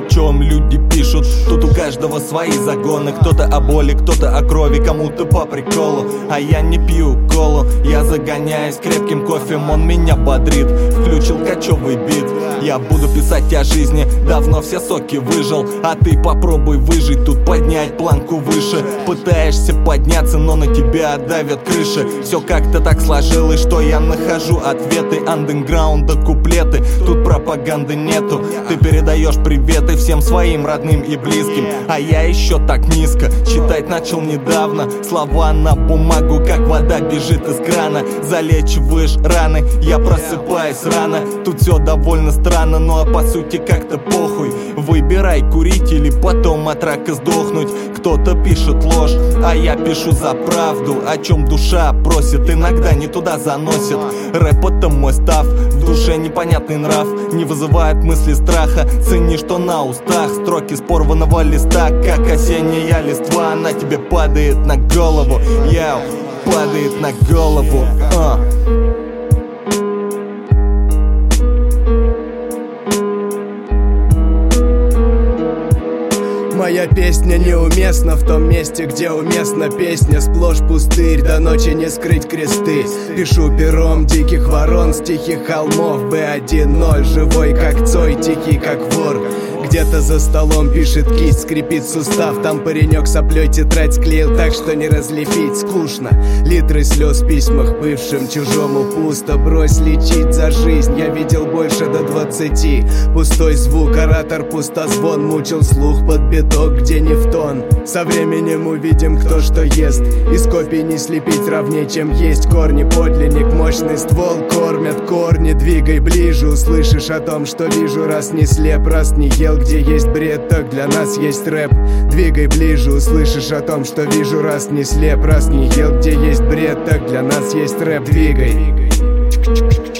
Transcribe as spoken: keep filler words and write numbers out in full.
чем люди пишут. Тут у каждого свои загоны. Кто-то о боли, кто-то о крови, кому-то по приколу. А я не пью колу, я загоняюсь крепким кофе, он меня бодрит. Включил кочевый бит. Я буду писать о жизни, давно все соки выжил. А ты попробуй выжить, тут поднять планку выше. Пытаешься подняться, но на тебя давят крыши. Все как-то так сложилось, что я нахожу ответы. Андеграунда куплеты, тут пропаганды нету. Ты передаешь приветы всем своим родным и близким. А я еще так низко, читать начал недавно. Слова на бумагу, как вода бежит из крана. Залечиваешь раны, я просыпаюсь рано. Тут все довольно странно, ну а по сути как-то похуй. Выбирай курить или потом от рака сдохнуть. Кто-то пишет ложь, а я пишу за правду. О чем душа просит, иногда не туда заносит. Рэп — это мой став, в душе непонятный нрав. Не вызывает мысли страха, цени, что на устах. Строки с порванного листа, как осенняя листва. Она тебе падает на голову, яу, падает на голову, а. Моя песня неуместна в том месте, где уместна песня. Сплошь пустырь, до ночи не скрыть кресты. Пишу пером диких ворон с тихих холмов. бэ один ноль, живой как Цой, тихий как вор. Где-то за столом пишет кисть, скрипит сустав. Там паренек соплей тетрадь склеил так, что не разлепить скучно. Литры слез в письмах бывшим, чужому пусто. Брось лечить за жизнь, я видел больше до двадцати. Пустой звук, оратор пустозвон. Мучил слух под биток, где не в тон. Со временем увидим, кто что ест. Из копий не слепить ровнее, чем есть корни. Подлинник, мощный ствол, кормят корни. Двигай ближе, услышишь о том, что вижу. Раз не слеп, раз не ел, где есть бред, так для нас есть рэп. Двигай ближе, услышишь о том, что вижу. Раз не слеп, раз не ел, где есть бред, так для нас есть рэп. Двигай.